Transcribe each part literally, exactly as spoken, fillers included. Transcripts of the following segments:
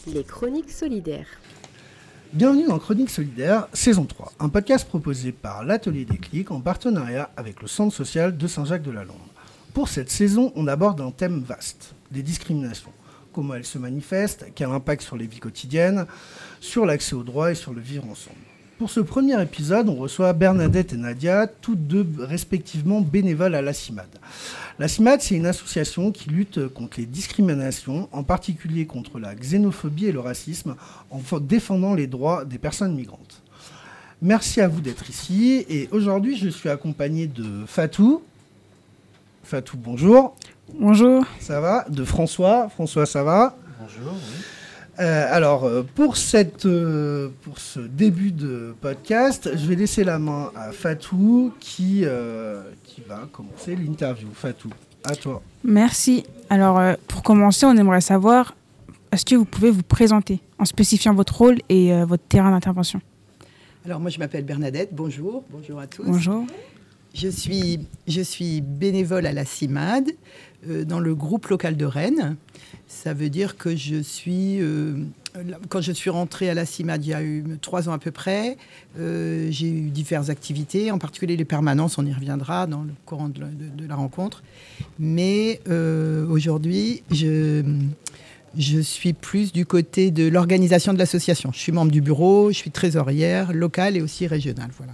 Les Chroniques Solidaires. Bienvenue dans Chroniques Solidaires, saison trois, un podcast proposé par l'Atelier des Clics en partenariat avec le Centre social de Saint-Jacques-de-la-Lande. Pour cette saison, on aborde un thème vaste, les discriminations. Comment elles se manifestent, quel impact sur les vies quotidiennes, sur l'accès aux droits et sur le vivre ensemble. Pour ce premier épisode, on reçoit Bernadette et Nadia, toutes deux respectivement bénévoles à la CIMAD. La CIMAD, c'est une association qui lutte contre les discriminations, en particulier contre la xénophobie et le racisme, en défendant les droits des personnes migrantes. Merci à vous d'être ici, et aujourd'hui je suis accompagné de Fatou. Fatou, bonjour. Bonjour. Ça va? De François. François, ça va? Bonjour, oui. Euh, alors, pour, cette, euh, pour ce début de podcast, je vais laisser la main à Fatou qui, euh, qui va commencer l'interview. Fatou, à toi. Merci. Alors, euh, pour commencer, on aimerait savoir, est-ce que vous pouvez vous présenter en spécifiant votre rôle et euh, votre terrain d'intervention? Alors, moi, je m'appelle Bernadette. Bonjour. Bonjour à tous. Bonjour. Je suis, je suis bénévole à la CIMAD, euh, dans le groupe local de Rennes. Ça veut dire que je suis... Euh, quand je suis rentrée à la CIMAD, il y a eu trois ans à peu près, euh, j'ai eu diverses activités, en particulier les permanences, on y reviendra dans le courant de la, de, de la rencontre. Mais euh, aujourd'hui, je, je suis plus du côté de l'organisation de l'association. Je suis membre du bureau, je suis trésorière locale et aussi régionale. Voilà.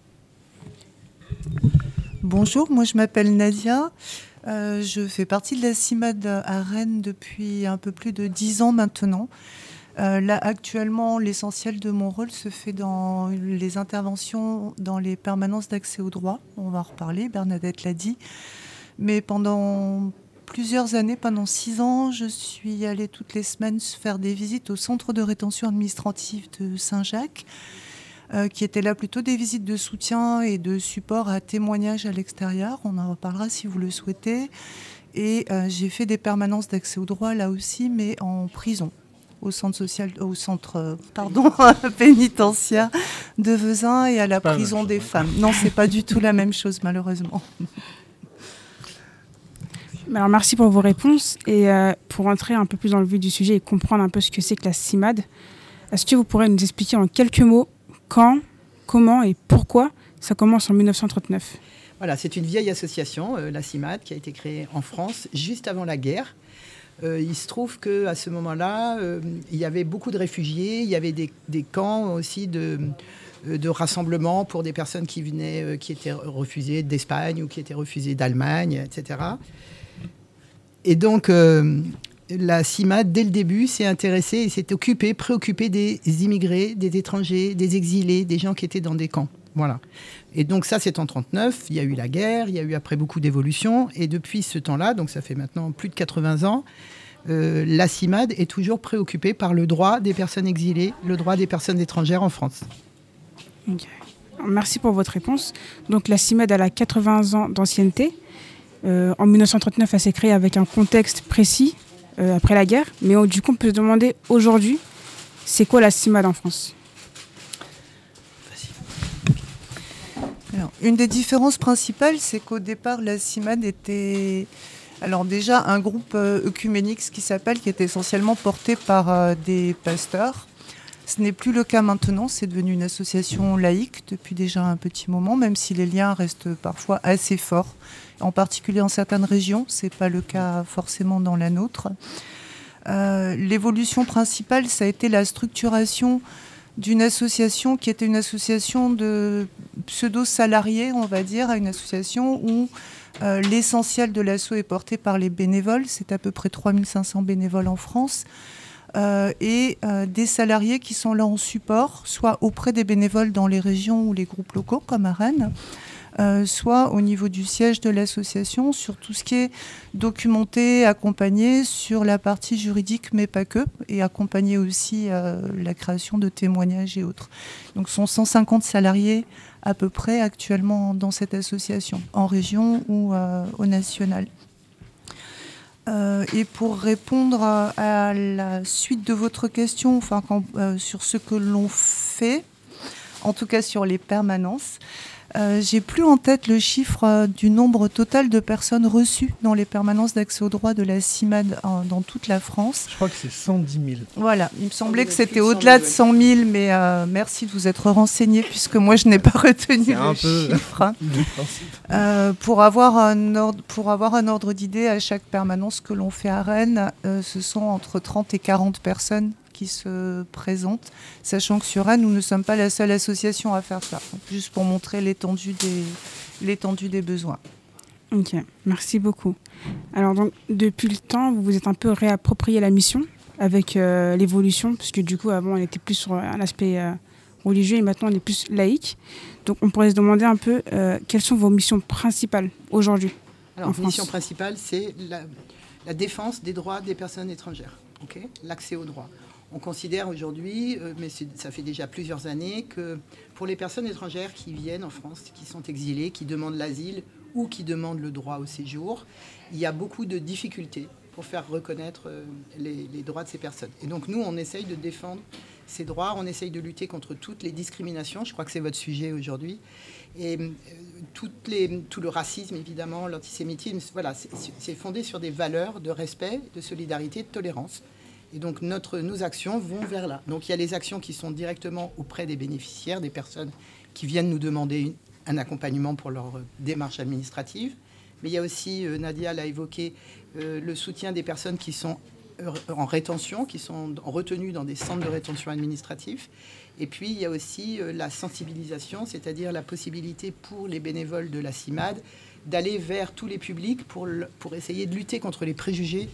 Bonjour, moi je m'appelle Nadia. Euh, je fais partie de la CIMAD à Rennes depuis un peu plus de dix ans maintenant. Euh, là, actuellement, l'essentiel de mon rôle se fait dans les interventions dans les permanences d'accès au droit. On va en reparler, Bernadette l'a dit. Mais pendant plusieurs années, pendant six ans, je suis allée toutes les semaines faire des visites au centre de rétention administrative de Saint-Jacques, Euh, qui étaient là plutôt des visites de soutien et de support à témoignages à l'extérieur. On en reparlera si vous le souhaitez. Et euh, j'ai fait des permanences d'accès au droit là aussi, mais en prison, au centre social, au centre euh, pardon, pénitentiaire de Vezin et à la Pas prison chose, des ouais. femmes. Non, c'est pas du tout la même chose malheureusement. Alors, merci pour vos réponses. Et euh, pour entrer un peu plus dans le vif du sujet et comprendre un peu ce que c'est que la CIMAD, est-ce que vous pourrez nous expliquer en quelques mots quand, comment et pourquoi ça commence en dix-neuf cent trente-neuf? Voilà, c'est une vieille association, euh, la CIMAD, qui a été créée en France juste avant la guerre. Euh, il se trouve qu'à ce moment-là, euh, il y avait beaucoup de réfugiés, il y avait des, des camps aussi de, euh, de rassemblement pour des personnes qui venaient, euh, qui étaient refusées d'Espagne ou qui étaient refusées d'Allemagne, et cetera. Et donc, euh, la CIMAD, dès le début, s'est intéressée et s'est occupée, préoccupée des immigrés, des étrangers, des exilés, des gens qui étaient dans des camps. Voilà. Et donc ça, c'est en trente-neuf. Il y a eu la guerre, il y a eu après beaucoup d'évolutions. Et depuis ce temps-là, donc ça fait maintenant plus de quatre-vingts ans, euh, la CIMAD est toujours préoccupée par le droit des personnes exilées, le droit des personnes étrangères en France. Okay. Merci pour votre réponse. Donc la CIMAD elle a quatre-vingts ans d'ancienneté. Euh, en dix-neuf cent trente-neuf, elle s'est créée avec un contexte précis. Euh, après la guerre, mais on, du coup on peut se demander aujourd'hui, c'est quoi la CIMAD en France? Alors, une des différences principales, c'est qu'au départ, la CIMAD était alors déjà un groupe euh, œcuménique, ce qui s'appelle, qui est essentiellement porté par euh, des pasteurs. Ce n'est plus le cas maintenant, c'est devenu une association laïque depuis déjà un petit moment, même si les liens restent parfois assez forts, en particulier en certaines régions, ce n'est pas le cas forcément dans la nôtre. Euh, l'évolution principale, ça a été la structuration d'une association qui était une association de pseudo-salariés, on va dire, à une association où euh, l'essentiel de l'asso est porté par les bénévoles, c'est à peu près trois mille cinq cents bénévoles en France, euh, et euh, des salariés qui sont là en support, soit auprès des bénévoles dans les régions ou les groupes locaux, comme à Rennes, Euh, soit au niveau du siège de l'association, sur tout ce qui est documenté, accompagné sur la partie juridique, mais pas que, et accompagner aussi euh, la création de témoignages et autres. Donc ce sont cent cinquante salariés à peu près actuellement dans cette association, en région ou euh, au national. Euh, et pour répondre à la suite de votre question, enfin, quand, euh, sur ce que l'on fait, en tout cas sur les permanences, Euh, j'ai plus en tête le chiffre euh, du nombre total de personnes reçues dans les permanences d'accès au droit de la CIMAD euh, dans toute la France. Je crois que c'est cent dix mille. Voilà, il me semblait Oh, que il y a c'était plus de au-delà de cent cent mille, mais euh, merci de vous être renseigné puisque moi je n'ai pas retenu C'est le un peu chiffre. le principe. Euh, pour, avoir un ordre, pour avoir un ordre d'idée, à chaque permanence que l'on fait à Rennes, euh, ce sont entre trente et quarante personnes qui se présentent, sachant que sur Rennes, nous ne sommes pas la seule association à faire ça, juste pour montrer l'étendue des, l'étendue des besoins. Ok, merci beaucoup. Alors, donc, depuis le temps, vous vous êtes un peu réapproprié la mission avec euh, l'évolution, parce que du coup, avant, on était plus sur un aspect euh, religieux et maintenant, on est plus laïque. Donc, on pourrait se demander un peu euh, quelles sont vos missions principales aujourd'hui Alors, en mission France. principale, c'est la, la défense des droits des personnes étrangères, okay, l'accès aux droits. On considère aujourd'hui, euh, mais c'est, ça fait déjà plusieurs années, que pour les personnes étrangères qui viennent en France, qui sont exilées, qui demandent l'asile ou qui demandent le droit au séjour, il y a beaucoup de difficultés pour faire reconnaître euh, les, les droits de ces personnes. Et donc nous, on essaye de défendre ces droits, on essaye de lutter contre toutes les discriminations, je crois que c'est votre sujet aujourd'hui, et euh, toutes les, tout le racisme, évidemment, l'antisémitisme, voilà, c'est, c'est fondé sur des valeurs de respect, de solidarité, de tolérance. Et donc notre, nos actions vont vers là. Donc il y a les actions qui sont directement auprès des bénéficiaires, des personnes qui viennent nous demander une, un accompagnement pour leur démarche administrative. Mais il y a aussi, euh, Nadia l'a évoqué, euh, le soutien des personnes qui sont en rétention, qui sont retenues dans des centres de rétention administratifs. Et puis il y a aussi euh, la sensibilisation, c'est-à-dire la possibilité pour les bénévoles de la CIMAD d'aller vers tous les publics pour, le, pour essayer de lutter contre les préjugés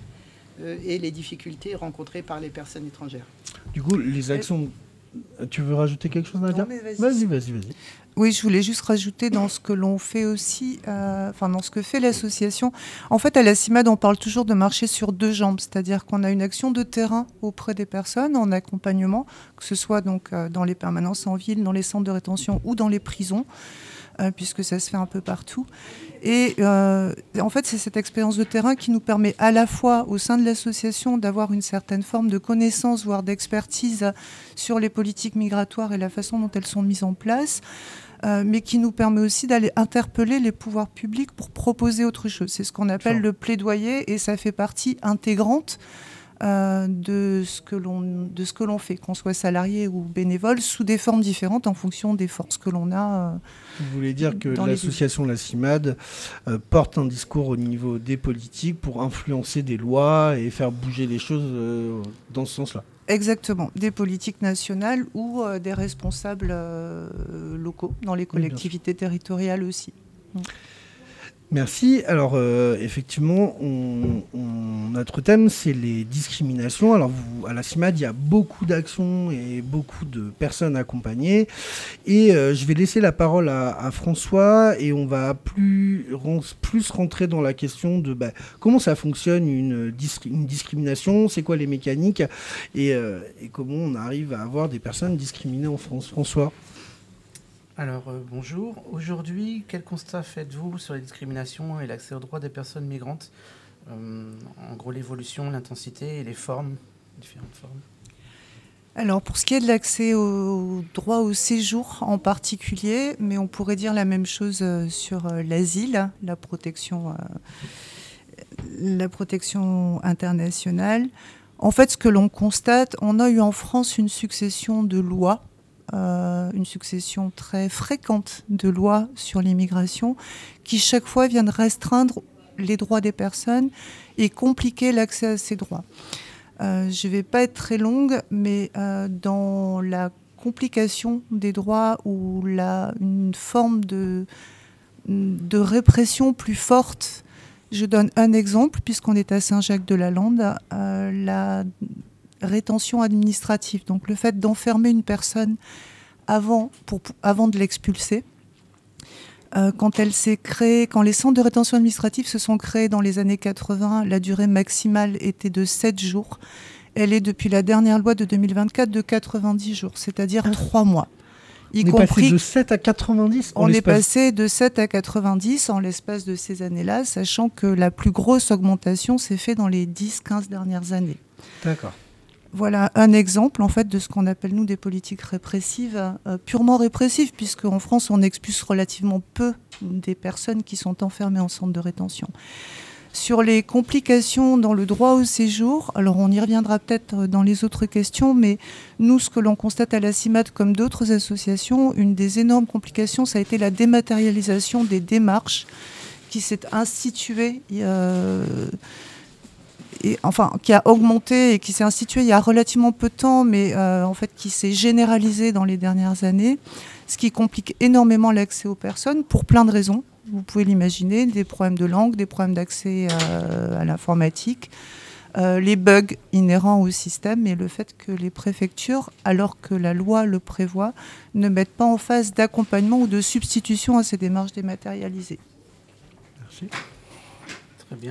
et les difficultés rencontrées par les personnes étrangères. Du coup, les actions... Tu veux rajouter quelque chose, Nadia ? Non, mais vas-y. Vas-y, vas-y, vas-y. Oui, je voulais juste rajouter dans ce que l'on fait aussi, euh, enfin dans ce que fait l'association. En fait, à la CIMAD, on parle toujours de marcher sur deux jambes, c'est-à-dire qu'on a une action de terrain auprès des personnes en accompagnement, que ce soit donc euh, dans les permanences en ville, dans les centres de rétention ou dans les prisons, euh, puisque ça se fait un peu partout. Et euh, en fait, c'est cette expérience de terrain qui nous permet à la fois, au sein de l'association, d'avoir une certaine forme de connaissance, voire d'expertise sur les politiques migratoires et la façon dont elles sont mises en place, euh, mais qui nous permet aussi d'aller interpeller les pouvoirs publics pour proposer autre chose. C'est ce qu'on appelle sure. le plaidoyer, et ça fait partie intégrante Euh, de ce que l'on de ce que l'on fait, qu'on soit salarié ou bénévole, sous des formes différentes en fonction des forces que l'on a. Euh, Vous voulez dire que l'association La CIMAD euh, porte un discours au niveau des politiques pour influencer des lois et faire bouger les choses euh, dans ce sens-là. Exactement, des politiques nationales ou euh, des responsables euh, locaux dans les collectivités oui, territoriales aussi. Mmh. Merci. Alors, euh, effectivement, on, on, notre thème, c'est les discriminations. Alors, vous, à la CIMAD, il y a beaucoup d'actions et beaucoup de personnes accompagnées. Et euh, je vais laisser la parole à, à François et on va plus, plus rentrer dans la question de bah, comment ça fonctionne une, une discrimination, c'est quoi les mécaniques et, euh, et comment on arrive à avoir des personnes discriminées en France. François ? Alors, euh, bonjour. Aujourd'hui, quel constat faites-vous sur les discriminations et l'accès aux droits des personnes migrantes ? euh, En gros, l'évolution, l'intensité et les formes, différentes formes. Alors, pour ce qui est de l'accès au droit au séjour en particulier, mais on pourrait dire la même chose sur euh, l'asile, la protection, euh, la protection internationale. En fait, ce que l'on constate, on a eu en France une succession de lois, Euh, une succession très fréquente de lois sur l'immigration qui chaque fois viennent restreindre les droits des personnes et compliquer l'accès à ces droits. Euh, je ne vais pas être très longue, mais euh, dans la complication des droits ou la, une forme de, de répression plus forte, je donne un exemple, puisqu'on est à Saint-Jacques-de-la-Lande, euh, la rétention administrative, donc le fait d'enfermer une personne avant, pour, avant de l'expulser. Euh, quand elle s'est créée, quand les centres de rétention administrative se sont créés dans les années quatre-vingts, la durée maximale était de sept jours. Elle est depuis la dernière loi de deux mille vingt-quatre de quatre-vingt-dix jours, c'est-à-dire trois mois. Y on compris, est passé de sept à quatre-vingt-dix On est passé de sept à quatre-vingt-dix en l'espace de ces années-là, sachant que la plus grosse augmentation s'est faite dans les dix à quinze dernières années. D'accord. Voilà un exemple en fait de ce qu'on appelle nous des politiques répressives, euh, purement répressives, puisque en France on expulse relativement peu des personnes qui sont enfermées en centre de rétention. Sur les complications dans le droit au séjour, alors on y reviendra peut-être dans les autres questions, mais nous ce que l'on constate à la CIMAD comme d'autres associations, une des énormes complications ça a été la dématérialisation des démarches qui s'est instituée euh, Et, enfin, qui a augmenté et qui s'est institué il y a relativement peu de temps, mais euh, en fait qui s'est généralisé dans les dernières années, ce qui complique énormément l'accès aux personnes pour plein de raisons. Vous pouvez l'imaginer, des problèmes de langue, des problèmes d'accès euh, à l'informatique, euh, les bugs inhérents au système et le fait que les préfectures, alors que la loi le prévoit, ne mettent pas en phase d'accompagnement ou de substitution à ces démarches dématérialisées. Merci. Très bien.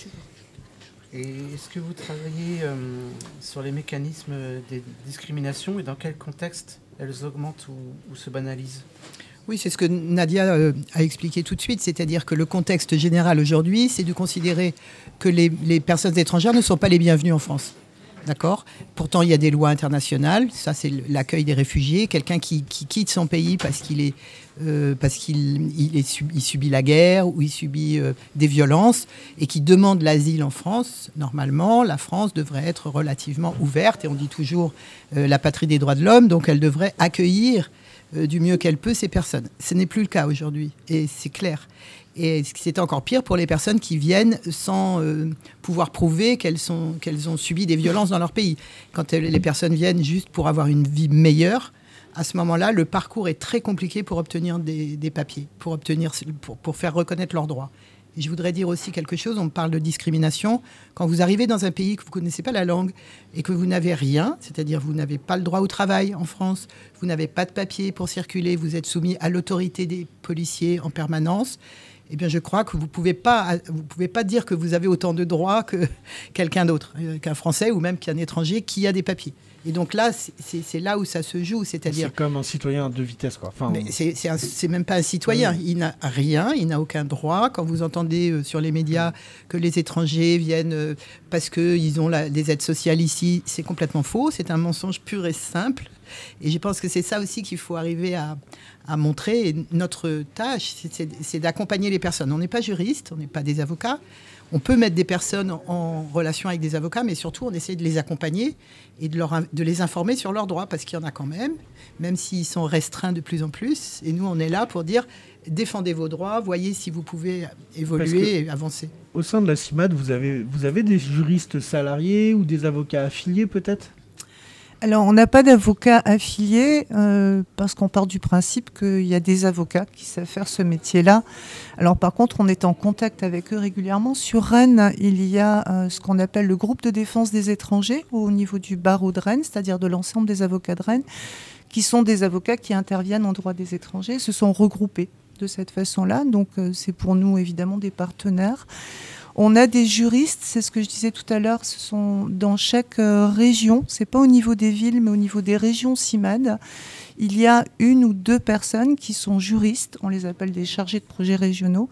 Et est-ce que vous travaillez euh, sur les mécanismes des discriminations et dans quel contexte elles augmentent ou, ou se banalisent ? Oui, c'est ce que Nadia euh, a expliqué tout de suite, c'est-à-dire que le contexte général aujourd'hui, c'est de considérer que les, les personnes étrangères ne sont pas les bienvenues en France. D'accord ? Pourtant, il y a des lois internationales. Ça, c'est l'accueil des réfugiés. Quelqu'un qui, qui quitte son pays parce qu'il est, euh, parce qu'il il est sub, il subit la guerre ou il subit euh, des violences et qui demande l'asile en France. Normalement, la France devrait être relativement ouverte. Et on dit toujours euh, la patrie des droits de l'homme. Donc, elle devrait accueillir euh, du mieux qu'elle peut ces personnes. Ce n'est plus le cas aujourd'hui. Et c'est clair. Et c'est encore pire pour les personnes qui viennent sans euh, pouvoir prouver qu'elles, sont, qu'elles ont subi des violences dans leur pays. Quand les personnes viennent juste pour avoir une vie meilleure, à ce moment-là, le parcours est très compliqué pour obtenir des, des papiers, pour, obtenir, pour, pour faire reconnaître leurs droits. Et je voudrais dire aussi quelque chose, on parle de discrimination. Quand vous arrivez dans un pays que vous ne connaissez pas la langue et que vous n'avez rien, c'est-à-dire vous n'avez pas le droit au travail en France, vous n'avez pas de papier pour circuler, vous êtes soumis à l'autorité des policiers en permanence, eh bien, je crois que vous ne pouvez pas, vous pouvez pas dire que vous avez autant de droits que quelqu'un d'autre, qu'un Français ou même qu'un étranger qui a des papiers. Et donc là, c'est, c'est là où ça se joue, c'est-à-dire... C'est comme un citoyen à deux vitesses, quoi. Enfin, mais c'est, c'est, un, c'est même pas un citoyen. Il n'a rien, il n'a aucun droit. Quand vous entendez euh, sur les médias que les étrangers viennent euh, parce qu'ils ont la, des aides sociales ici, c'est complètement faux. C'est un mensonge pur et simple. Et je pense que c'est ça aussi qu'il faut arriver à, à montrer. Et notre tâche, c'est, c'est, c'est d'accompagner les personnes. On n'est pas juriste, on n'est pas des avocats. On peut mettre des personnes en relation avec des avocats, mais surtout, on essaie de les accompagner et de, leur, de les informer sur leurs droits, parce qu'il y en a quand même, même s'ils sont restreints de plus en plus. Et nous, on est là pour dire, défendez vos droits, voyez si vous pouvez évoluer et avancer. Au sein de la CIMAD, vous avez, vous avez des juristes salariés ou des avocats affiliés, peut-être ? Alors, on n'a pas d'avocats affiliés euh, parce qu'on part du principe qu'il y a des avocats qui savent faire ce métier-là. Alors, par contre, on est en contact avec eux régulièrement. Sur Rennes, il y a euh, ce qu'on appelle le groupe de défense des étrangers au niveau du barreau de Rennes, c'est-à-dire de l'ensemble des avocats de Rennes, qui sont des avocats qui interviennent en droit des étrangers, se sont regroupés de cette façon-là. Donc, euh, c'est pour nous, évidemment, des partenaires. On a des juristes, c'est ce que je disais tout à l'heure, ce sont dans chaque euh, région, c'est pas au niveau des villes, mais au niveau des régions CIMAD, il y a une ou deux personnes qui sont juristes, on les appelle des chargés de projets régionaux,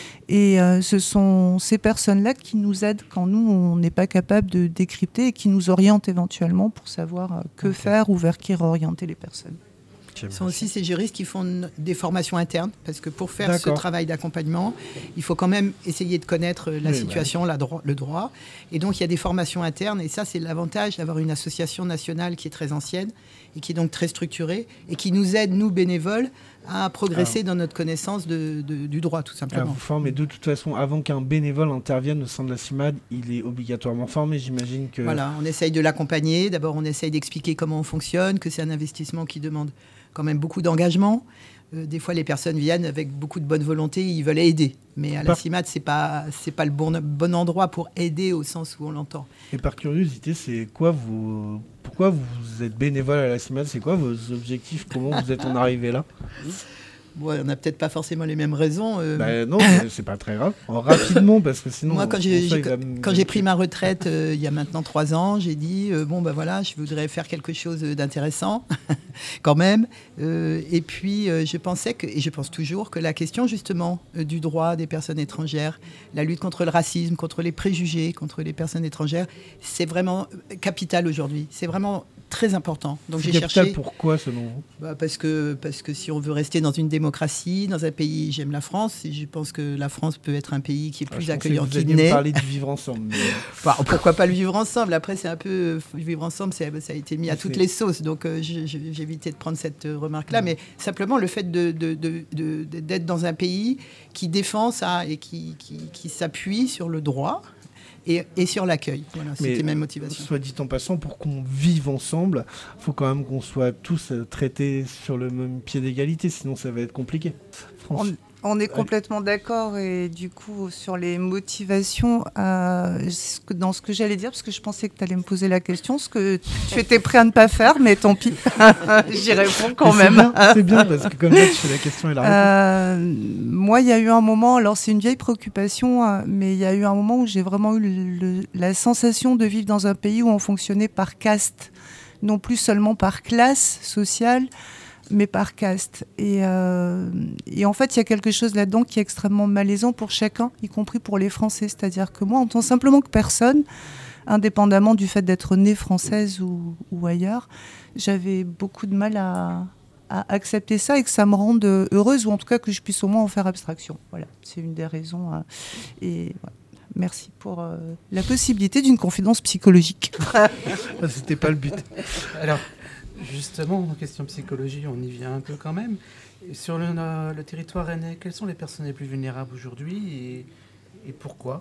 et euh, ce sont ces personnes-là qui nous aident quand nous, on n'est pas capable de décrypter et qui nous orientent éventuellement pour savoir euh, que okay. faire ou vers qui réorienter les personnes. Ce sont aussi ces juristes qui font des formations internes, parce que pour faire D'accord. ce travail d'accompagnement, il faut quand même essayer de connaître la oui, situation, ouais. la dro- le droit. Et donc, il y a des formations internes, et ça, c'est l'avantage d'avoir une association nationale qui est très ancienne, et qui est donc très structurée, et qui nous aide, nous, bénévoles, à progresser Alors, dans notre connaissance de, de, du droit, tout simplement. Alors, vous formez de toute façon, avant qu'un bénévole intervienne au sein de la CIMAD, il est obligatoirement formé, j'imagine que... Voilà, on essaye de l'accompagner. D'abord, on essaye d'expliquer comment on fonctionne, que c'est un investissement qui demande quand même beaucoup d'engagement. Euh, des fois, les personnes viennent avec beaucoup de bonne volonté, ils veulent aider. Mais à la par... CIMAD, ce n'est pas, c'est pas le bon, bon endroit pour aider au sens où on l'entend. Et par curiosité, c'est quoi vous... pourquoi vous êtes bénévole à la CIMAD ? C'est quoi vos objectifs ? Comment vous êtes en arrivé là ? Bon, on n'a peut-être pas forcément les mêmes raisons. Euh... Bah, non, c'est pas très grave. En rapidement, parce que sinon... Moi, quand j'ai, j'ai, me... quand j'ai pris ma retraite euh, il y a maintenant trois ans, j'ai dit, euh, bon, ben voilà, je voudrais faire quelque chose d'intéressant, quand même. Euh, et puis, euh, je pensais, que, et je pense toujours, que la question, justement, euh, du droit des personnes étrangères, la lutte contre le racisme, contre les préjugés, contre les personnes étrangères, c'est vraiment capital aujourd'hui. C'est vraiment très important. Donc, c'est j'ai capital, cherché... pourquoi, selon vous? bah parce, que, parce que si on veut rester dans une démocratie, dans un pays, j'aime la France, et je pense que la France peut être un pays qui est plus ah, accueillant qu'il n'est. n'est. Parler du vivre ensemble. Mais... enfin, pourquoi pas le vivre ensemble? Après, c'est un peu... Vivre ensemble, ça a été mis à toutes les sauces, donc euh, j'ai, j'ai évité de prendre cette remarque-là. Mmh. Mais simplement, le fait de, de, de, de, d'être dans un pays qui défend ça et qui, qui, qui s'appuie sur le droit... Et, et sur l'accueil. Voilà, c'était ma motivation. Soit dit en passant, pour qu'on vive ensemble, il faut quand même qu'on soit tous traités sur le même pied d'égalité, sinon ça va être compliqué. On, on est complètement d'accord, et du coup, sur les motivations, euh, dans ce que j'allais dire, parce que je pensais que tu allais me poser la question, ce que tu étais prêt à ne pas faire, mais tant pis, j'y réponds quand mais même. C'est bien, c'est bien, parce que comme là, tu fais la question et la réponse. Euh, moi, il y a eu un moment, alors c'est une vieille préoccupation, mais il y a eu un moment où j'ai vraiment eu le, le, la sensation de vivre dans un pays où on fonctionnait par caste, non plus seulement par classe sociale, mais par caste. Et, euh, et en fait, il y a quelque chose là-dedans qui est extrêmement malaisant pour chacun, y compris pour les Français. C'est-à-dire que moi, en tant simplement que personne, indépendamment du fait d'être née française ou, ou ailleurs, j'avais beaucoup de mal à, à accepter ça et que ça me rende heureuse, ou en tout cas que je puisse au moins en faire abstraction. Voilà, c'est une des raisons. Euh, et voilà. Merci pour euh, la possibilité d'une confidence psychologique. C'était pas le but. Alors, justement, en question psychologie, on y vient un peu quand même. Sur le, le territoire rennais, quelles sont les personnes les plus vulnérables aujourd'hui et, et pourquoi?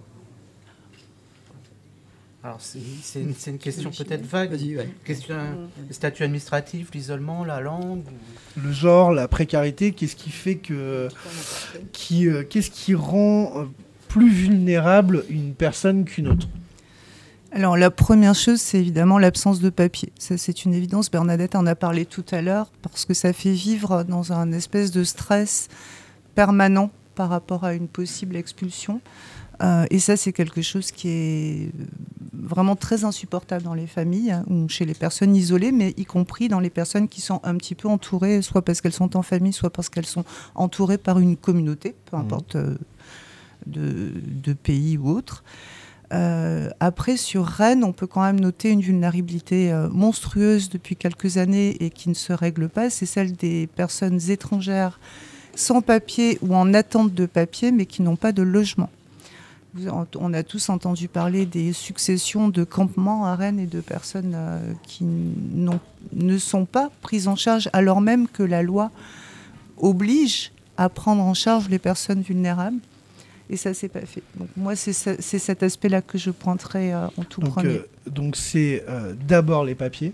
Alors, c'est, c'est, une, c'est une question peut-être vague. Vas-y, ouais. Question, le statut administratif, l'isolement, la langue ou... Le genre, la précarité, qu'est-ce qui fait que... Qui, euh, qu'est-ce qui rend euh, plus vulnérable une personne qu'une autre? Alors, la première chose, c'est évidemment l'absence de papier. Ça, c'est une évidence. Bernadette en a parlé tout à l'heure, parce que ça fait vivre dans un espèce de stress permanent par rapport à une possible expulsion. Euh, et ça, c'est quelque chose qui est vraiment très insupportable dans les familles, ou chez les personnes isolées, mais y compris dans les personnes qui sont un petit peu entourées, soit parce qu'elles sont en famille, soit parce qu'elles sont entourées par une communauté, peu importe euh, de, de pays ou autre. Euh, après, sur Rennes, on peut quand même noter une vulnérabilité euh, monstrueuse depuis quelques années et qui ne se règle pas. C'est celle des personnes étrangères sans papier ou en attente de papier, mais qui n'ont pas de logement. On a tous entendu parler des successions de campements à Rennes et de personnes euh, qui ne sont pas prises en charge, alors même que la loi oblige à prendre en charge les personnes vulnérables. Et ça, c'est pas fait. Donc moi, c'est, c'est cet aspect-là que je pointerai euh, en tout donc, premier. Euh, donc c'est euh, d'abord les papiers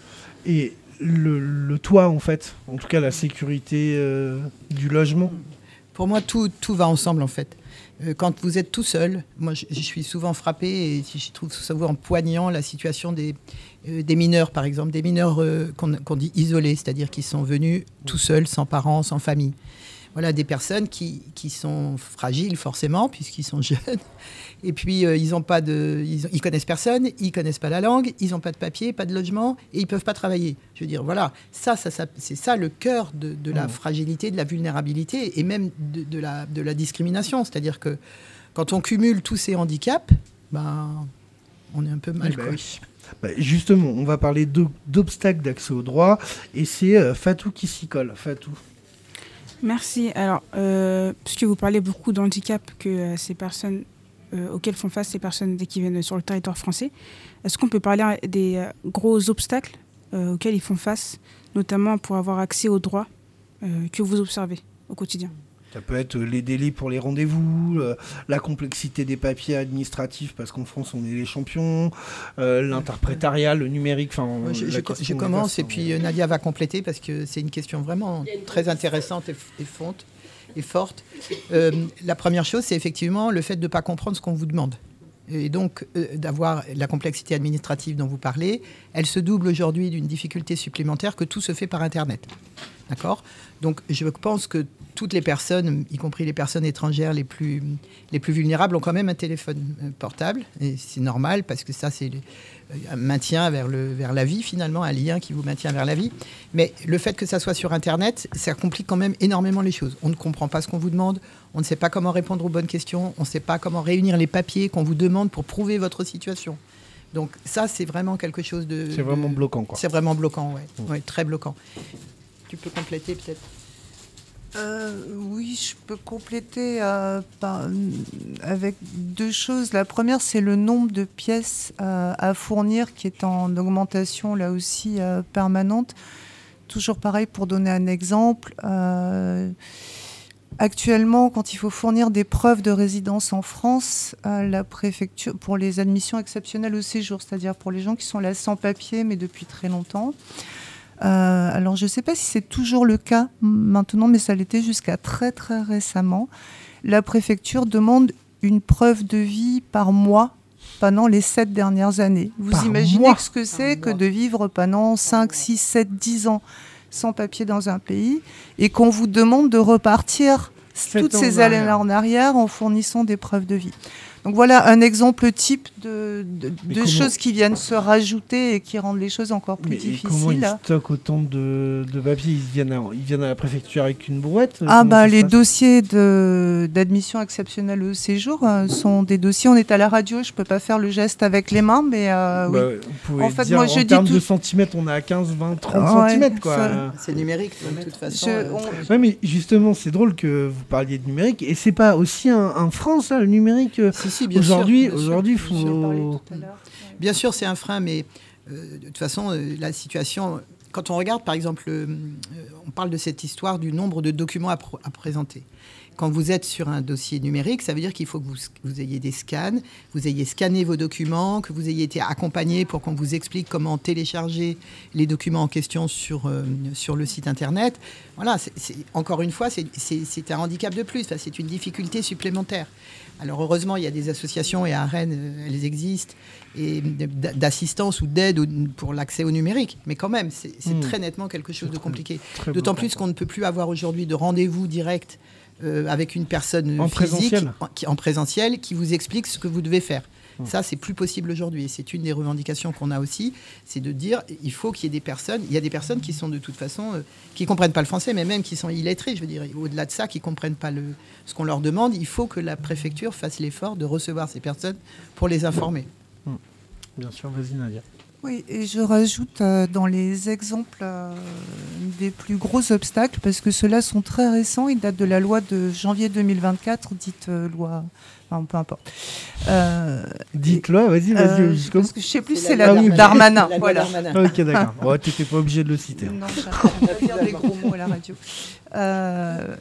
et le, le toit, en fait. En tout cas, la sécurité euh, du logement. Pour moi, tout, tout va ensemble, en fait. Euh, quand vous êtes tout seul, moi, je, je suis souvent frappée et je trouve ça en poignant la situation des, euh, des mineurs, par exemple, des mineurs euh, qu'on, qu'on dit isolés, c'est-à-dire qui sont venus tout seuls, sans parents, sans famille. Voilà, des personnes qui, qui sont fragiles, forcément, puisqu'ils sont jeunes. Et puis, euh, ils n'ont pas de, ils, ils connaissent personne, ils ne connaissent pas la langue, ils n'ont pas de papier, pas de logement, et ils ne peuvent pas travailler. Je veux dire, voilà, ça, ça, ça, c'est ça le cœur de, de la fragilité, de la vulnérabilité, et même de, de, la, de la discrimination. C'est-à-dire que quand on cumule tous ces handicaps, ben, on est un peu mal. Eh ben, oui. Bah, justement, on va parler d'obstacles d'accès au droit, et c'est euh, Fatou qui s'y colle. Fatou. Merci. Alors, euh, puisque vous parlez beaucoup d'handicap que euh, ces personnes, euh, auxquels font face ces personnes dès qu'ils viennent sur le territoire français, est-ce qu'on peut parler des euh, gros obstacles euh, auxquels ils font face, notamment pour avoir accès aux droits euh, que vous observez au quotidien ? Ça peut être les délais pour les rendez-vous, euh, la complexité des papiers administratifs, parce qu'en France, on est les champions, euh, l'interprétariat, le numérique. Moi, je, je, je commence et puis Nadia va compléter, parce que c'est une question vraiment très intéressante et, et, fonte, et forte. Euh, la première chose, c'est effectivement le fait de ne pas comprendre ce qu'on vous demande. Et donc, euh, d'avoir la complexité administrative dont vous parlez, elle se double aujourd'hui d'une difficulté supplémentaire que tout se fait par Internet. D'accord ? Donc, je pense que toutes les personnes, y compris les personnes étrangères les plus, les plus vulnérables, ont quand même un téléphone portable. Et c'est normal, parce que ça, c'est un maintien vers, le, vers la vie, finalement, un lien qui vous maintient vers la vie. Mais le fait que ça soit sur Internet, ça complique quand même énormément les choses. On ne comprend pas ce qu'on vous demande, on ne sait pas comment répondre aux bonnes questions, on ne sait pas comment réunir les papiers qu'on vous demande pour prouver votre situation. Donc ça, c'est vraiment quelque chose de... C'est vraiment de, bloquant, quoi. C'est vraiment bloquant, ouais. Mmh. Ouais, très bloquant. Tu peux compléter, peut-être ? Euh, oui, je peux compléter euh, par, avec deux choses. La première, c'est le nombre de pièces euh, à fournir qui est en augmentation là aussi euh, permanente. Toujours pareil, pour donner un exemple, euh, actuellement, quand il faut fournir des preuves de résidence en France, euh, la préfecture, pour les admissions exceptionnelles au séjour, c'est-à-dire pour les gens qui sont là sans papier mais depuis très longtemps, Euh, alors, je ne sais pas si c'est toujours le cas maintenant, mais ça l'était jusqu'à très, très récemment. La préfecture demande une preuve de vie par mois pendant les sept dernières années. Vous Par imaginez mois. ce que c'est que de vivre pendant cinq, six, sept, dix ans sans papier dans un pays et qu'on vous demande de repartir toutes ces années en arrière en fournissant des preuves de vie. Donc voilà un exemple type de, de, de comment... choses qui viennent se rajouter et qui rendent les choses encore plus mais difficiles. Comment ils stockent autant de, de papiers ? Ils viennent, à, ils viennent à la préfecture avec une brouette ? Ah bah les passe dossiers de, d'admission exceptionnelle au séjour euh, sont des dossiers. On est à la radio, je peux pas faire le geste avec les mains, mais euh, bah, oui. Vous pouvez En fait, dire, moi, je en dis termes tout... de centimètres, on est à quinze, vingt, trente Ouais, centimètres, quoi. ça... C'est numérique, de toute façon. Je, euh, on... Ouais, mais justement, c'est drôle que vous parliez de numérique, et c'est pas aussi un, un frein, ça, le numérique. Si, si, bien aujourd'hui, sûr. aujourd'hui, J'en faut. parlais tout à l'heure. Bien sûr, c'est un frein, mais euh, de toute façon, euh, la situation... Quand on regarde, par exemple, euh, on parle de cette histoire du nombre de documents à, pr- à présenter. Quand vous êtes sur un dossier numérique, ça veut dire qu'il faut que vous, vous ayez des scans, vous ayez scanné vos documents, que vous ayez été accompagné pour qu'on vous explique comment télécharger les documents en question sur, euh, sur le site Internet. Voilà, c'est, c'est, encore une fois, c'est, c'est, c'est un handicap de plus, enfin, c'est une difficulté supplémentaire. Alors heureusement, il y a des associations, et à Rennes, elles existent, et d'assistance ou d'aide pour l'accès au numérique. Mais quand même, c'est, c'est mmh. très nettement quelque chose de compliqué. D'autant plus qu'on ne peut plus avoir aujourd'hui de rendez-vous direct euh, avec une personne en physique, présentiel. En, qui, en présentiel, qui vous explique ce que vous devez faire. Mmh. Ça, c'est plus possible aujourd'hui. Et c'est une des revendications qu'on a aussi, c'est de dire il faut qu'il y ait des personnes. Il y a des personnes qui sont de toute façon, euh, qui ne comprennent pas le français, mais même qui sont illettrées, je veux dire, au-delà de ça, qui ne comprennent pas le, ce qu'on leur demande. Il faut que la préfecture fasse l'effort de recevoir ces personnes pour les informer. Mmh. Bien sûr, vas-y Nadia. Oui, et je rajoute euh, dans les exemples euh, des plus gros obstacles, parce que ceux-là sont très récents, ils datent de la loi de janvier deux mille vingt-quatre, dite euh, loi... Enfin, peu importe. Euh, Dites-le, vas-y, vas-y. Euh, parce que je ne sais plus, c'est, c'est la, la, la, oui, Darmanin. la voilà. Darmanin. Ok, d'accord. Oh, tu n'étais pas obligé de le citer. Non, j'arrive à faire des gros mots à la radio. Euh,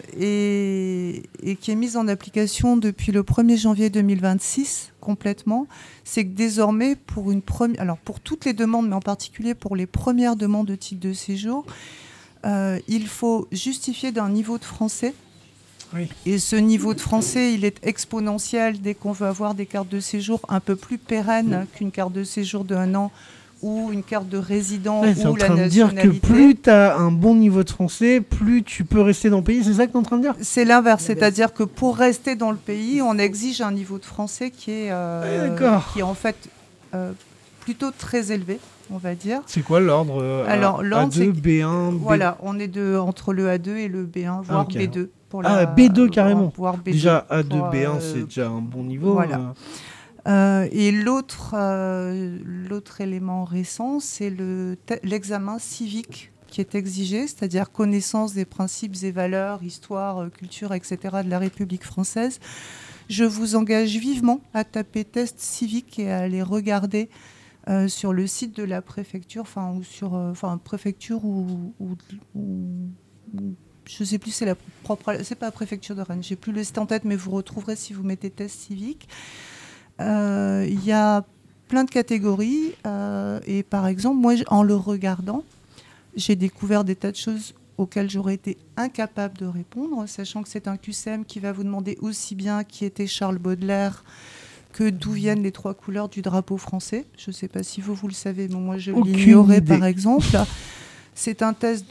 et, et qui est mise en application depuis le premier janvier deux mille vingt-six, complètement. C'est que désormais, pour, une première, alors pour toutes les demandes, mais en particulier pour les premières demandes de titre de séjour, euh, il faut justifier d'un niveau de français. Oui. Et ce niveau de français, il est exponentiel dès qu'on veut avoir des cartes de séjour un peu plus pérennes qu'une carte de séjour d'un an ou une carte de résident ouais, ou la nationalité. C'est en train de dire que plus tu as un bon niveau de français, plus tu peux rester dans le pays. C'est ça que tu es en train de dire ? C'est l'inverse. C'est-à-dire que pour rester dans le pays, on exige un niveau de français qui est, euh, ouais, qui est en fait euh, plutôt très élevé, on va dire. C'est quoi l'ordre, euh, Alors, l'ordre, A deux, B un, B... Voilà, on est de, entre le A deux et le B un, voire ah, okay. B deux. Pour la, ah, B deux carrément. Voire B deux, déjà A deux, pour, B un, euh, c'est déjà un bon niveau. Voilà. Euh... Euh, et l'autre, euh, l'autre élément récent, c'est le te- l'examen civique qui est exigé, c'est-à-dire connaissance des principes et valeurs, histoire, culture, et cetera de la République française. Je vous engage vivement à taper test civique et à aller regarder euh, sur le site de la préfecture, enfin ou sur, enfin euh, préfecture ou, ou, ou, ou je ne sais plus, c'est la propre, c'est pas la préfecture de Rennes. J'ai plus le site en tête, mais vous retrouverez si vous mettez test civique. Il euh, y a plein de catégories euh, et par exemple, moi, en le regardant, j'ai découvert des tas de choses auxquelles j'aurais été incapable de répondre, sachant que c'est un Q C M qui va vous demander aussi bien qui était Charles Baudelaire que d'où viennent les trois couleurs du drapeau français. Je ne sais pas si vous, vous le savez, mais moi, je l'ignorais par exemple. C'est un test de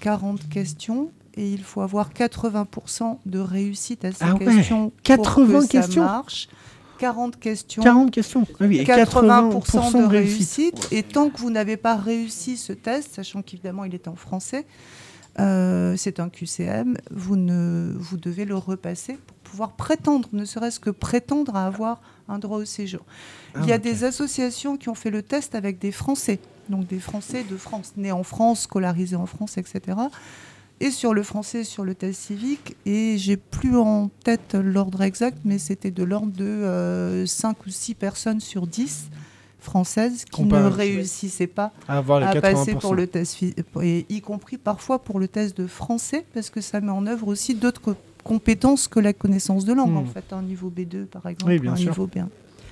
quarante questions et il faut avoir quatre-vingts pour cent de réussite à ces Ah ouais, questions quatre-vingts pour que questions. ça marche. quarante questions, quarante questions. Ah oui, et quatre-vingts pour cent de réussite. réussite. Et tant que vous n'avez pas réussi ce test, sachant qu'évidemment il est en français, euh, c'est un Q C M, vous, ne, vous devez le repasser pour pouvoir prétendre, ne serait-ce que prétendre à avoir un droit au séjour. Ah, il y a okay. des associations qui ont fait le test avec des Français, donc des Français de France, nés en France, scolarisés en France, et cetera. Et sur le français, sur le test civique, et j'ai plus en tête l'ordre exact, mais c'était de l'ordre de euh, cinq ou six personnes sur dix françaises qui Comparé. ne réussissaient pas à, avoir les à quatre-vingts pour cent. passer pour le test, fi- et y compris parfois pour le test de français, parce que ça met en œuvre aussi d'autres co- compétences que la connaissance de langue, Mmh. en fait, un niveau B deux par exemple, Oui, bien un sûr. niveau B un.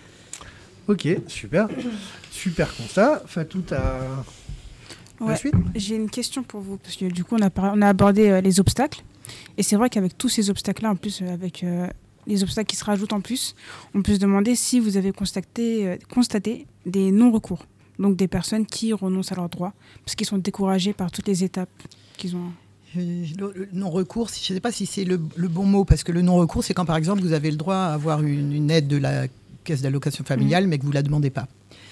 Ok, super. Super constat. Fatou, t'as la Ouais, suite? j'ai une question pour vous, parce que du coup, on a, par- on a abordé euh, les obstacles. Et c'est vrai qu'avec tous ces obstacles-là, en plus, euh, avec euh, les obstacles qui se rajoutent en plus, on peut se demander si vous avez constaté, euh, constaté des non-recours. Donc des personnes qui renoncent à leurs droits, parce qu'ils sont découragés par toutes les étapes qu'ils ont. Euh, Le le non-recours, si- je ne sais pas si c'est le, le bon mot, parce que le non-recours, c'est quand, par exemple, vous avez le droit à avoir une, une aide de la caisse d'allocation familiale, mmh. mais que vous ne la demandez pas.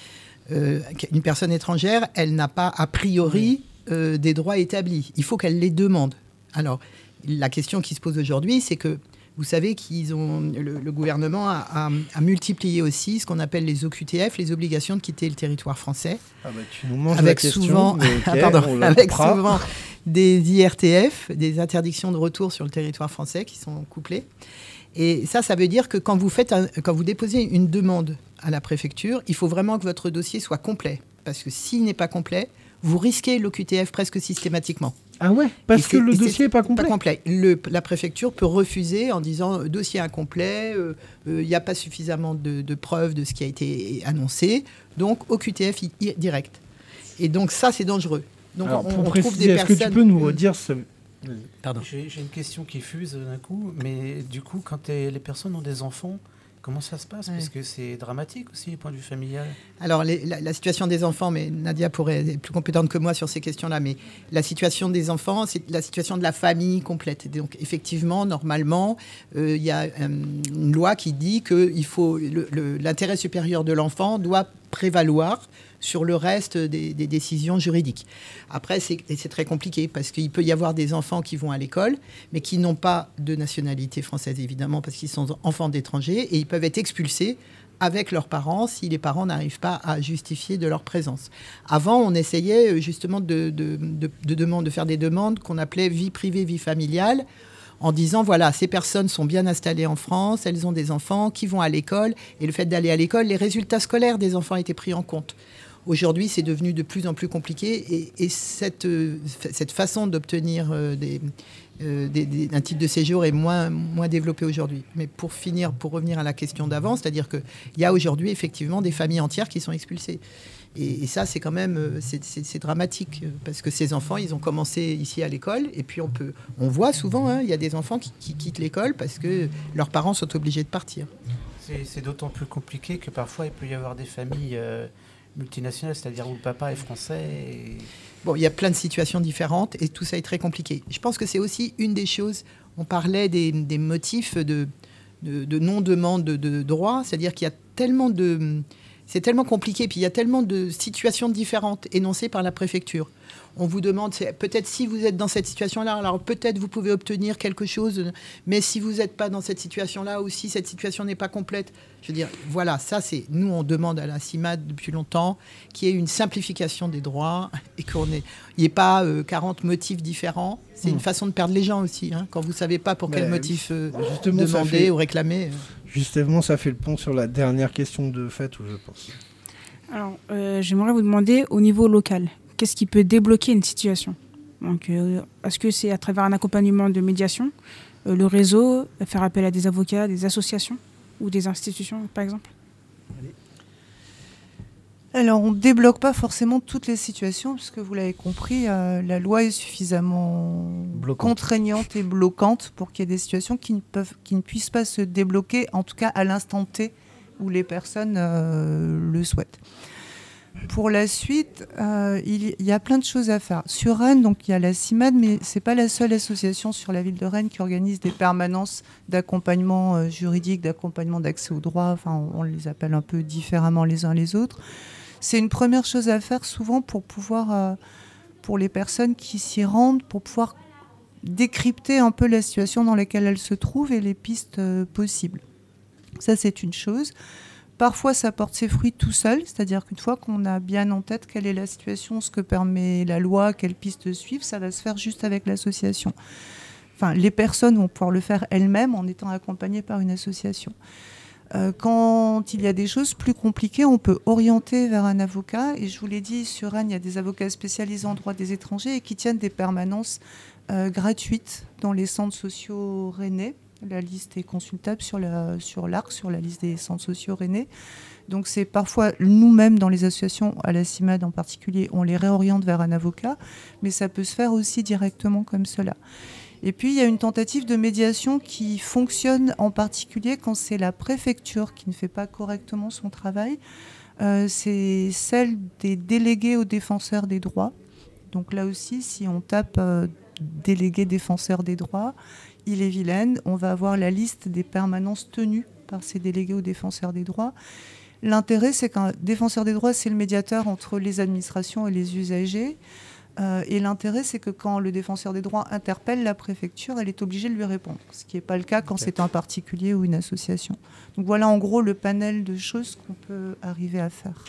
Euh, une personne étrangère, elle n'a pas, a priori, euh, des droits établis. Il faut qu'elle les demande. Alors, la question qui se pose aujourd'hui, c'est que, vous savez, qu'ils ont, le, le gouvernement a, a, a multiplié aussi ce qu'on appelle les O Q T F, les obligations de quitter le territoire français. Ah bah, tu nous manges avec la question, souvent, okay, ah, pardon, avec prend. souvent des I R T F, des interdictions de retour sur le territoire français qui sont couplées. Et ça, ça veut dire que quand vous, faites un, quand vous déposez une demande à la préfecture, il faut vraiment que votre dossier soit complet. Parce que s'il n'est pas complet, vous risquez l'O Q T F presque systématiquement. Ah ouais, parce que le dossier n'est pas complet. Pas complet. Le, la préfecture peut refuser en disant euh, dossier incomplet, il euh, n'y euh, a pas suffisamment de, de preuves de ce qui a été annoncé, donc O Q T F i- i- direct. Et donc ça, c'est dangereux. Donc Alors, on, pour on préciser, trouve des est-ce personnes... que tu peux nous redire ce... Pardon. J'ai, j'ai une question qui fuse d'un coup, mais du coup, quand les personnes ont des enfants, comment ça se passe? Ouais. Parce que c'est dramatique aussi, du point de vue familial. Alors, les, la, la situation des enfants, mais Nadia pourrait être plus compétente que moi sur ces questions-là, mais la situation des enfants, c'est la situation de la famille complète. Et donc, effectivement, normalement, il euh, y a euh, une loi qui dit que il faut, le, le, l'intérêt supérieur de l'enfant doit prévaloir sur le reste des, des décisions juridiques. Après, c'est, c'est très compliqué parce qu'il peut y avoir des enfants qui vont à l'école, mais qui n'ont pas de nationalité française, évidemment, parce qu'ils sont enfants d'étrangers, et ils peuvent être expulsés avec leurs parents si les parents n'arrivent pas à justifier de leur présence. Avant, on essayait justement de, de, de, de, demande, de faire des demandes qu'on appelait vie privée, vie familiale, en disant, voilà, ces personnes sont bien installées en France, elles ont des enfants qui vont à l'école, et le fait d'aller à l'école, les résultats scolaires des enfants étaient pris en compte. Aujourd'hui, c'est devenu de plus en plus compliqué, et, et cette, euh, cette façon d'obtenir euh, des, euh, des, des, un titre de séjour est moins, moins développée aujourd'hui. Mais pour finir, pour revenir à la question d'avant, c'est-à-dire qu'il y a aujourd'hui effectivement des familles entières qui sont expulsées. Et, et ça, c'est quand même c'est, c'est, c'est dramatique, parce que ces enfants, ils ont commencé ici à l'école, et puis on, peut, on voit souvent, il hein, y a des enfants qui, qui quittent l'école parce que leurs parents sont obligés de partir. C'est, c'est d'autant plus compliqué que parfois il peut y avoir des familles euh, multinationales, c'est-à-dire où le papa est français. Et... Bon, il y a plein de situations différentes, et tout ça est très compliqué. Je pense que c'est aussi une des choses, on parlait des, des motifs de, de, de non-demande de, de droit, c'est-à-dire qu'il y a tellement de... C'est tellement compliqué, puis il y a tellement de situations différentes énoncées par la préfecture. On vous demande, c'est, peut-être si vous êtes dans cette situation-là, alors peut-être vous pouvez obtenir quelque chose, mais si vous n'êtes pas dans cette situation-là, ou si cette situation n'est pas complète, je veux dire, voilà, ça c'est, nous on demande à la CIMAD depuis longtemps qu'il y ait une simplification des droits, et qu'il n'y ait pas euh, quarante motifs différents. C'est mmh. une façon de perdre les gens aussi, hein, quand vous ne savez pas pour quel bah, motif euh, demander fait... ou réclamer. Justement, ça fait le pont sur la dernière question de Fatou, je pense. Alors, euh, j'aimerais vous demander, au niveau local, qu'est-ce qui peut débloquer une situation? Donc, euh, est-ce que c'est à travers un accompagnement de médiation, euh, le réseau, faire appel à des avocats, des associations ou des institutions, par exemple? Allez. Alors, on ne débloque pas forcément toutes les situations, puisque vous l'avez compris, euh, la loi est suffisamment bloquante. contraignante et bloquante pour qu'il y ait des situations qui ne, peuvent, qui ne puissent pas se débloquer, en tout cas à l'instant T où les personnes euh, le souhaitent. pour la suite, euh, il, il y a plein de choses à faire. Sur Rennes, donc, il y a la CIMAD, mais ce n'est pas la seule association sur la ville de Rennes qui organise des permanences d'accompagnement euh, juridique, d'accompagnement d'accès au droit. Enfin, on, on les appelle un peu différemment les uns les autres. C'est une première chose à faire souvent pour pouvoir, euh, pour les personnes qui s'y rendent, pour pouvoir décrypter un peu la situation dans laquelle elles se trouvent et les pistes euh, possibles. Ça, c'est une chose. Parfois, ça porte ses fruits tout seul, c'est-à-dire qu'une fois qu'on a bien en tête quelle est la situation, ce que permet la loi, quelles pistes suivre, ça va se faire juste avec l'association. Enfin, les personnes vont pouvoir le faire elles-mêmes en étant accompagnées par une association. Euh, quand il y a des choses plus compliquées, on peut orienter vers un avocat. Et je vous l'ai dit, sur Rennes, il y a des avocats spécialisés en droit des étrangers et qui tiennent des permanences euh, gratuites dans les centres sociaux rennais. La liste est consultable sur, la, sur l'A R C, sur la liste des centres sociaux rennais. Donc c'est parfois nous-mêmes, dans les associations, à la CIMAD en particulier, on les réoriente vers un avocat, mais ça peut se faire aussi directement comme cela. Et puis il y a une tentative de médiation qui fonctionne en particulier quand c'est la préfecture qui ne fait pas correctement son travail. Euh, c'est celle des délégués aux défenseurs des droits. Donc là aussi, si on tape euh, délégués défenseurs des droits, Ille-et-Vilaine, on va avoir la liste des permanences tenues par ces délégués aux défenseurs des droits. L'intérêt, c'est qu'un défenseur des droits, c'est le médiateur entre les administrations et les usagers. Euh, et l'intérêt, c'est que quand le défenseur des droits interpelle la préfecture, elle est obligée de lui répondre, ce qui n'est pas le cas quand okay. c'est un particulier ou une association. Donc voilà en gros le panel de choses qu'on peut arriver à faire.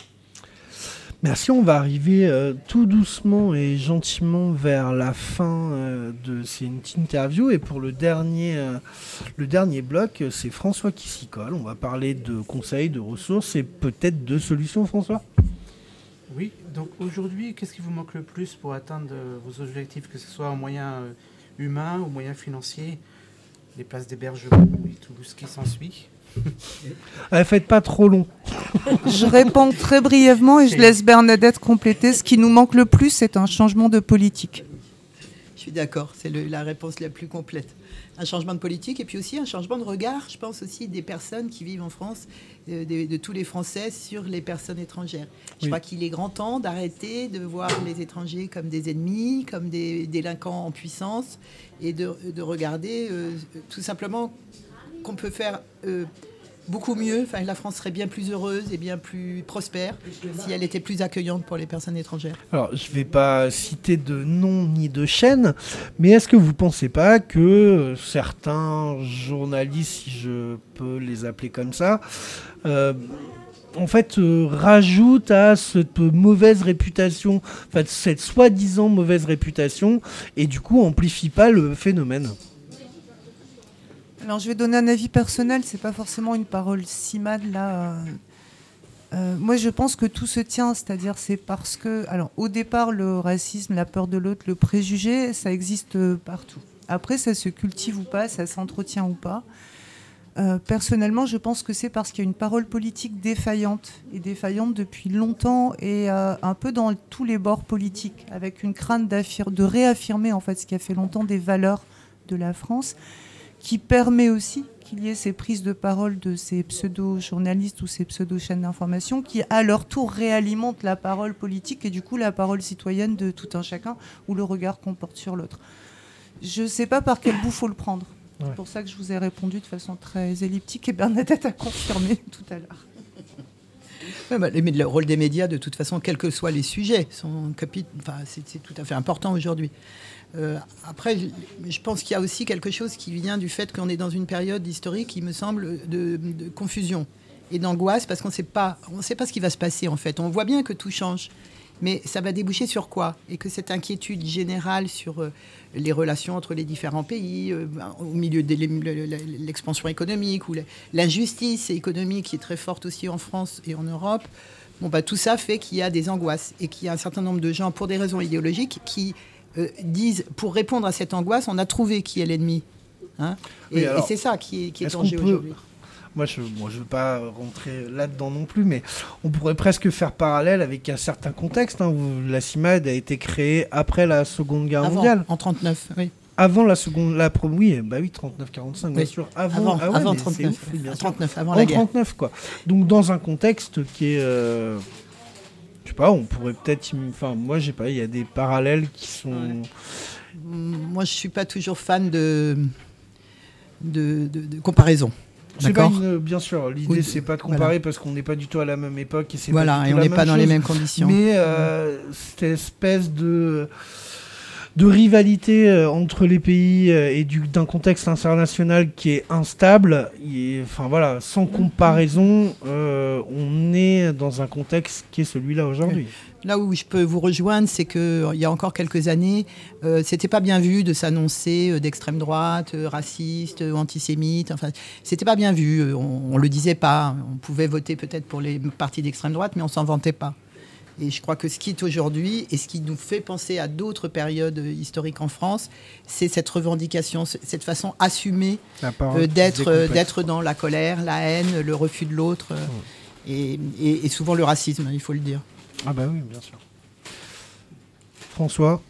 Merci, on va arriver euh, tout doucement et gentiment vers la fin euh, de cette interview. Et pour le dernier, euh, le dernier bloc, c'est François qui s'y colle. On va parler de conseils, de ressources et peut-être de solutions, François. Oui, donc aujourd'hui, qu'est-ce qui vous manque le plus pour atteindre vos objectifs, que ce soit en moyens euh, humains ou moyens financiers, les places d'hébergement et tout ce qui s'ensuit? Ah, faites pas trop long. Je réponds très brièvement et je laisse Bernadette compléter. Ce qui nous manque le plus, c'est un changement de politique. Je suis d'accord, c'est le, la réponse la plus complète. Un changement de politique et puis aussi un changement de regard, je pense aussi des personnes qui vivent en France, euh, de, de tous les Français sur les personnes étrangères. Je oui. crois qu'il est grand temps d'arrêter de voir les étrangers comme des ennemis, comme des délinquants en puissance et de, de regarder euh, tout simplement qu'on peut faire euh, beaucoup mieux. Enfin, la France serait bien plus heureuse et bien plus prospère si elle était plus accueillante pour les personnes étrangères. Alors, je ne vais pas citer de nom ni de chaîne, mais est-ce que vous ne pensez pas que certains journalistes, si je peux les appeler comme ça, euh, en fait, euh, rajoutent à cette mauvaise réputation, enfin, cette soi-disant mauvaise réputation, et du coup, amplifient pas le phénomène ? Alors, je vais donner un avis personnel, c'est pas forcément une parole CIMAD là. Euh, euh, moi, je pense que tout se tient, c'est-à-dire c'est parce que, alors, au départ, le racisme, la peur de l'autre, le préjugé, ça existe partout. Après, ça se cultive ou pas, ça s'entretient ou pas. Euh, personnellement, je pense que c'est parce qu'il y a une parole politique défaillante et défaillante depuis longtemps et euh, un peu dans tous les bords politiques, avec une crainte de réaffirmer en fait ce qui a fait longtemps des valeurs de la France, qui permet aussi qu'il y ait ces prises de parole de ces pseudo-journalistes ou ces pseudo-chaînes d'information qui, à leur tour, réalimentent la parole politique et du coup la parole citoyenne de tout un chacun ou le regard qu'on porte sur l'autre. Je ne sais pas par quel bout il faut le prendre. Ouais. C'est pour ça que je vous ai répondu de façon très elliptique et Bernadette a confirmé tout à l'heure. Ouais, bah, le rôle des médias, de toute façon, quels que soient les sujets, sont capi... enfin, c'est, c'est tout à fait important aujourd'hui. Euh, après, je, je pense qu'il y a aussi quelque chose qui vient du fait qu'on est dans une période historique qui me semble de, de confusion et d'angoisse parce qu'on ne sait pas, on ne sait pas ce qui va se passer en fait. On voit bien que tout change, mais ça va déboucher sur quoi? Et que cette inquiétude générale sur euh, les relations entre les différents pays, euh, au milieu de l'expansion économique ou l'injustice économique qui est très forte aussi en France et en Europe, bon, bah, tout ça fait qu'il y a des angoisses et qu'il y a un certain nombre de gens, pour des raisons idéologiques, qui Euh, disent, pour répondre à cette angoisse, on a trouvé qui est l'ennemi. Hein et, oui, alors, et c'est ça qui est, qui est en jeu aujourd'hui. Moi, je ne bon, veux pas rentrer là-dedans non plus, mais on pourrait presque faire parallèle avec un certain contexte, hein, où la CIMAD a été créée après la Seconde Guerre avant, mondiale. En trente-neuf, oui. Avant la seconde, la oui, bah oui, trente-neuf quarante-cinq, oui. Bien sûr. Avant, avant, ah ouais, avant trente-neuf, ouf, bien trente-neuf, sûr. avant en la guerre. trente-neuf, quoi. Donc dans un contexte qui est, euh, sais pas, on pourrait peut-être... Enfin, moi, je sais pas, il y a des parallèles qui sont... Ouais. Moi, je suis pas toujours fan de, de, de, de comparaison. C'est pas D'accord. une, bien sûr, l'idée Oui, c'est pas de comparer voilà. parce qu'on n'est pas du tout à la même époque et c'est Voilà, pas du et tout on la n'est même pas dans chose, les mêmes conditions. Mais euh, cette espèce de de rivalité euh, entre les pays euh, et du, d'un contexte international qui est instable, et, enfin voilà, sans comparaison, euh, on est dans un contexte qui est celui-là aujourd'hui. Là où je peux vous rejoindre, c'est qu'il y a encore quelques années, euh, c'était pas bien vu de s'annoncer euh, d'extrême droite, euh, raciste, euh, antisémite. Enfin, c'était pas bien vu. Euh, on, on le disait pas. On pouvait voter peut-être pour les partis d'extrême droite, mais on s'en vantait pas. Et je crois que ce qui est aujourd'hui et ce qui nous fait penser à d'autres périodes euh, historiques en France, c'est cette revendication, c- cette façon assumée euh, d'être, euh, d'être dans la colère, la haine, le refus de l'autre, euh, mmh. et, et, et souvent le racisme, il faut le dire. Ah bah oui, bien sûr. François.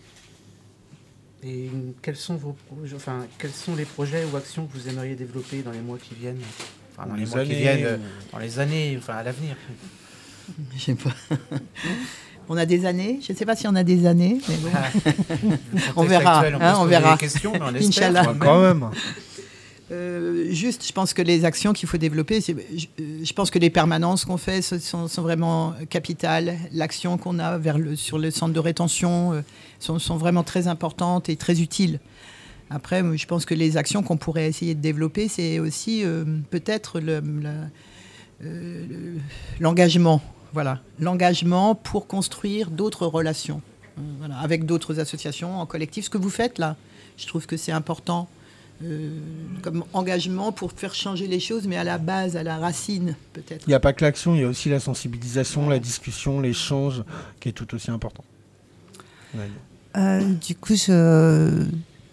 Et quels sont vos projets, enfin, quels sont les projets ou actions que vous aimeriez développer dans les mois qui viennent, enfin, dans les, les mois qui viennent, euh, dans les années, enfin à l'avenir. Je sais pas. On a des années. Je ne sais pas si on a des années, mais bon. on verra. Actuel, on, hein, on verra. Questions, on Inch'Allah. Quand même. Euh, juste, je pense que les actions qu'il faut développer, c'est, je, je pense que les permanences qu'on fait sont, sont vraiment capitales. L'action qu'on a vers le, sur le centre de rétention euh, sont, sont vraiment très importantes et très utiles. Après, je pense que les actions qu'on pourrait essayer de développer, c'est aussi euh, peut-être le, le, euh, le, l'engagement. Voilà, l'engagement pour construire d'autres relations, euh, voilà, avec d'autres associations, en collectif. Ce que vous faites là, je trouve que c'est important. Euh, comme engagement pour faire changer les choses, mais à la base, à la racine, peut-être. Il n'y a pas que l'action, il y a aussi la sensibilisation, la discussion, l'échange, qui est tout aussi important. Euh, du coup, je...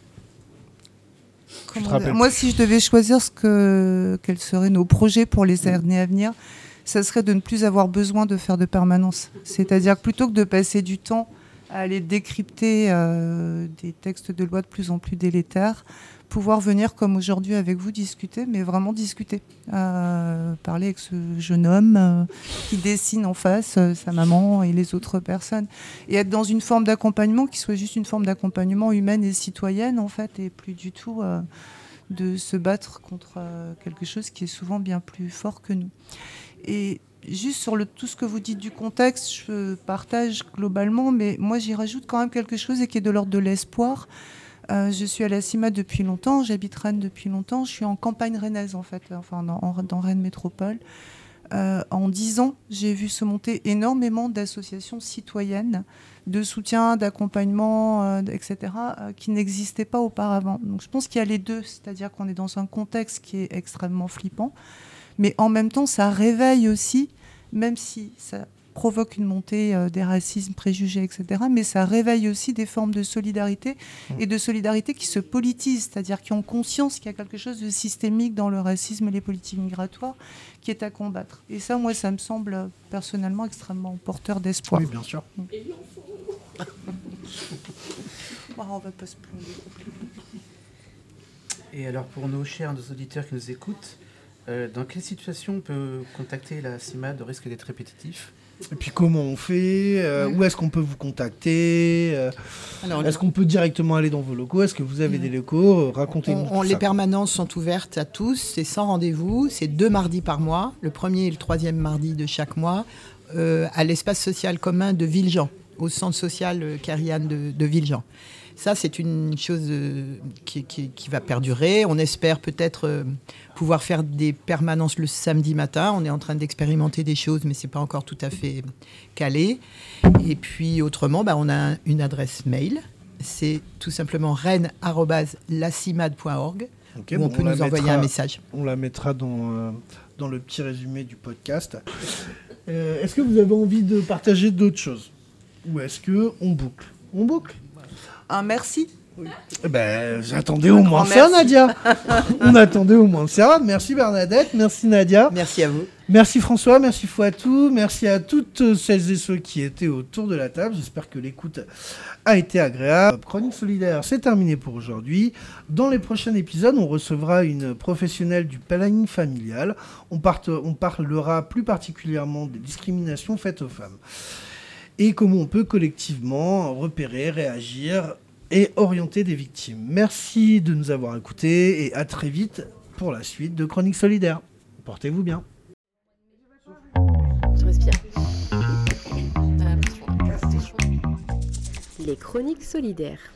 Comment... Moi, si je devais choisir ce que... quels seraient nos projets pour les années à venir, ça serait de ne plus avoir besoin de faire de permanence. C'est-à-dire que plutôt que de passer du temps à aller décrypter euh, des textes de loi de plus en plus délétères, pouvoir venir comme aujourd'hui avec vous discuter, mais vraiment discuter. Euh, parler avec ce jeune homme euh, qui dessine en face euh, sa maman et les autres personnes. Et être dans une forme d'accompagnement qui soit juste une forme d'accompagnement humaine et citoyenne, en fait, et plus du tout euh, de se battre contre euh, quelque chose qui est souvent bien plus fort que nous. Et juste sur le, tout ce que vous dites du contexte, je partage globalement, mais moi j'y rajoute quand même quelque chose et qui est de l'ordre de l'espoir. Euh, je suis à la CIMAD depuis longtemps, j'habite Rennes depuis longtemps, je suis en campagne rennaise en fait, enfin dans, en, dans Rennes Métropole. Euh, en dix ans, j'ai vu se monter énormément d'associations citoyennes, de soutien, d'accompagnement, euh, et cetera, euh, qui n'existaient pas auparavant. Donc je pense qu'il y a les deux, c'est-à-dire qu'on est dans un contexte qui est extrêmement flippant, mais en même temps, ça réveille aussi, même si ça provoque une montée euh, des racismes, préjugés, et cetera, mais ça réveille aussi des formes de solidarité, et de solidarité qui se politisent, c'est-à-dire qui ont conscience qu'il y a quelque chose de systémique dans le racisme et les politiques migratoires qui est à combattre. Et ça, moi, ça me semble personnellement extrêmement porteur d'espoir. Oui, bien sûr. Mmh. Oh, on va pas se plonger. Et alors, pour nos chers nos auditeurs qui nous écoutent, euh, dans quelle situation on peut contacter la CIMAD au risque d'être répétitif ? Et puis comment on fait euh, Où est-ce qu'on peut vous contacter euh, Alors, Est-ce qu'on peut directement aller dans vos locaux ? Est-ce que vous avez des locaux ? Racontez-nous on, on, tout Les ça. permanences sont ouvertes à tous, c'est sans rendez-vous, c'est deux mardis par mois, le premier et le troisième mardi de chaque mois, euh, à l'espace social commun de Villejean, au centre social euh, Cariane de, de Villejean. Ça, c'est une chose euh, qui, qui, qui va perdurer. On espère peut-être euh, pouvoir faire des permanences le samedi matin. On est en train d'expérimenter des choses, mais ce n'est pas encore tout à fait calé. Et puis, autrement, bah, on a une adresse mail. C'est tout simplement rennes arobase lacimad point org, okay, où on bon, peut on nous envoyer mettra, un message. On la mettra dans, euh, dans le petit résumé du podcast. Euh, est-ce que vous avez envie de partager d'autres choses ? Ou est-ce qu'on boucle ? On boucle ? Un merci. Oui. Eh ben, j'attendais au moins ça, Nadia. On attendait au moins ça. Merci Bernadette, merci Nadia. Merci à vous. Merci François, merci Fouatou, merci à toutes celles et ceux qui étaient autour de la table. J'espère que l'écoute a été agréable. Chronique solidaire, c'est terminé pour aujourd'hui. Dans les prochains épisodes, on recevra une professionnelle du planning familial. On, part, on parlera plus particulièrement des discriminations faites aux femmes. et comment on peut collectivement repérer, réagir et orienter des victimes. Merci de nous avoir écoutés et à très vite pour la suite de Chroniques Solidaires. Portez-vous bien. Je respire. Les Chroniques Solidaires.